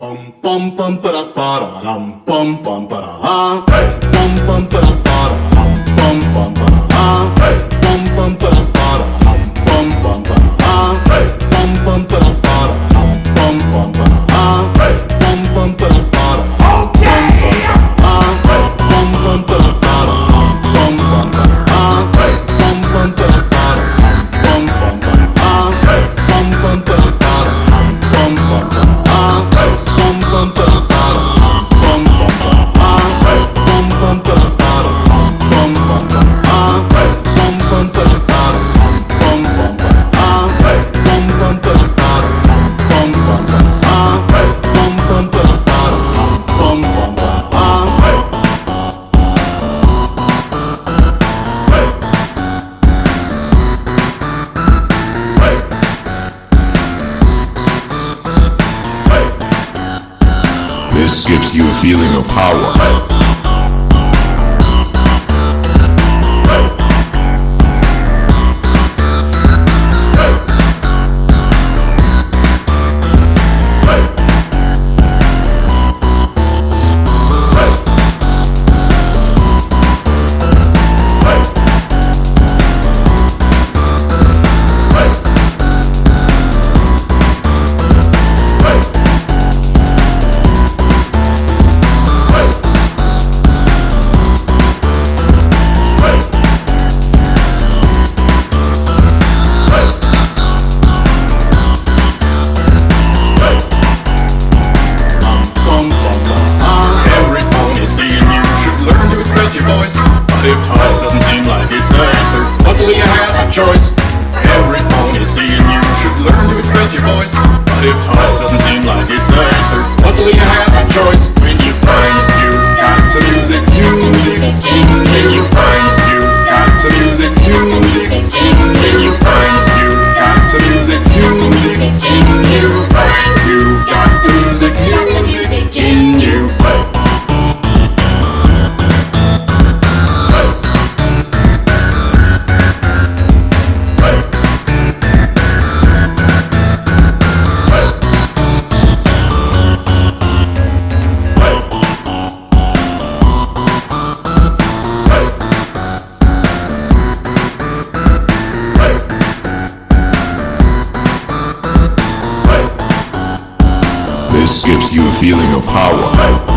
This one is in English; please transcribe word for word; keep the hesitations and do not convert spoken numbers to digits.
Um bum bum ba da ba da dum bum bum ba da ha. Bum bum ba da ba da dum bum bum ba da ha. Bum bum ba da ba da dum bum bum ba da ha. Bum bum ba da ba da dum bum bum ba da ha. Bum bum ba da ba da dum bum bum ba da ha. Bum bum ba da ba da dum bum bum ba da ha. Bum bum ba da ba da dum bum bum ba da ha. Bum bum ba da ba da dum bum bum ba da ha. Bum bum ba da ba da bum bum ba da ha. Bum bum ba da ba da bum bum ba da ha. Bum bum ba da ba da bum bum ba da ha. Bum bum ba da ba da bum bum ba da ha. Bum bum ba da ba da bum bum ba da ha. This gives you a feeling of power. If talk doesn't seem like it's the answer, luckily you have a choice. Every pony seeing you should learn to express your voice. But if talk doesn't seem like it's the answer, luckily you have a choice. When you find you got the music, music in you. When you find you got the music, music in you. When you find you got the music, music in you. Find you got the music, music in you. This gives you a feeling of power.